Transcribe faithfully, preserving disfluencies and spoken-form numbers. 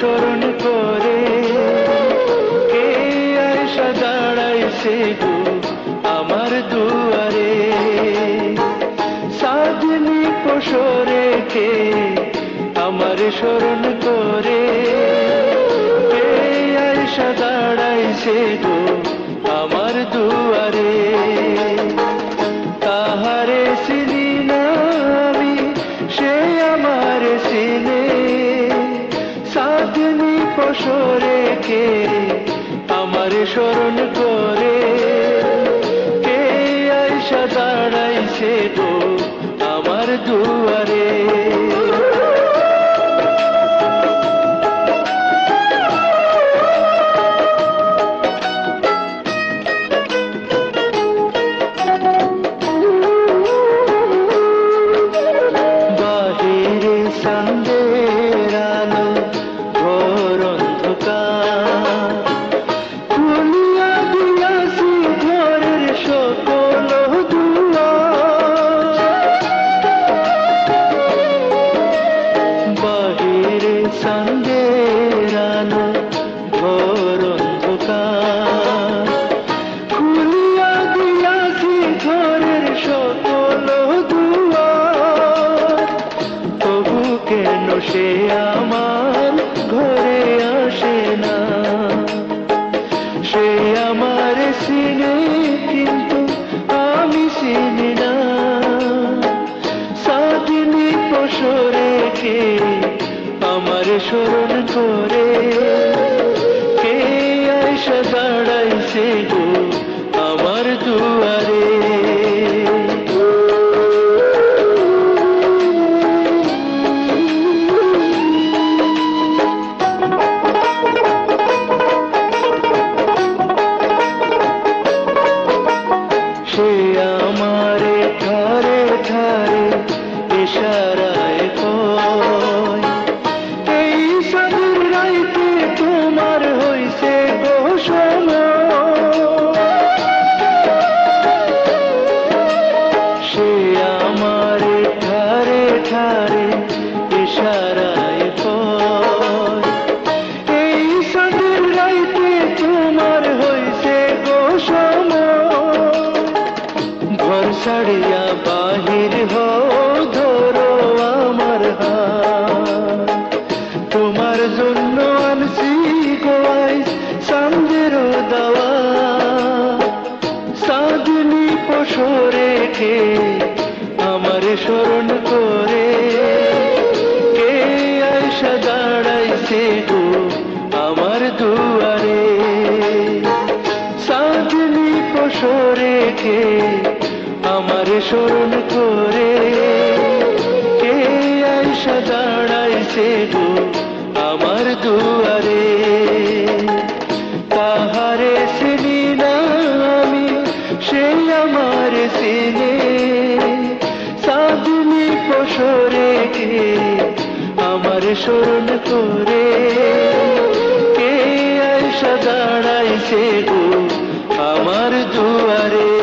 স্মরণ করে কে আয়সা দাঁড়াইছে গো আমার দুয়ারে। সাধনী পশরে কে আমার স্মরণ করে কে আয়সা দাঁড়াইছে গো আমার দুয়ারে। তাহারে চিনি না আমি সে আমার চিনে, সাধনী পশরে কে আমার স্মরণ করে কে আয়সা দাঁড়াইছে গো আমার দুয়ারে। বাহিরে চাঁদের আলো ঘোর অন্ধকার, খুলিয়া দিয়াছি ঘরের সকল দুয়ার। বাহিরে চাঁদের আলো ঘোর অন্ধকার, খুলিয়া দিয়াছি ঘরের সকল দুয়ার। তবু কেন সে আমার ঘরে আসে না, সে আমার চিনে কিন্তু আমি চিনি না। সাধনী পশরে কে আমার স্মরণ করে কে আয়সা দাঁড়াইছে গো আমার দুয়ারে। সে আমারে ধারে ধারে ইশারায় কয় এই সাধুর রাইতে তোমার হইছে গো সময়। সে আমারে ধারে ধারে ইশারায় কয় এই সাধুর রাইতে তোমার হইছে গো সময়। ঘর ছাড়িয়া বাহির হও ধরো আমার হাত, তোমার জন্য আনছি গোয়াই চাঁদের দাওয়া। সাধনী পশরে কে আমার স্মরণ করে কে আয়সা দাঁড়াইছে গো আমার দুয়ারে। সাধনী পশরে কে আমার স্মরণ করে কে আয়সা দাঁড়াইছে গো আমার দুয়ারে। তাহারে চিনি না আমি সে আমার চিনে, সাধনী পশরে কে আমার স্মরণ করে কে আয়সা দাঁড়াইছে গো আমার দুয়ারে।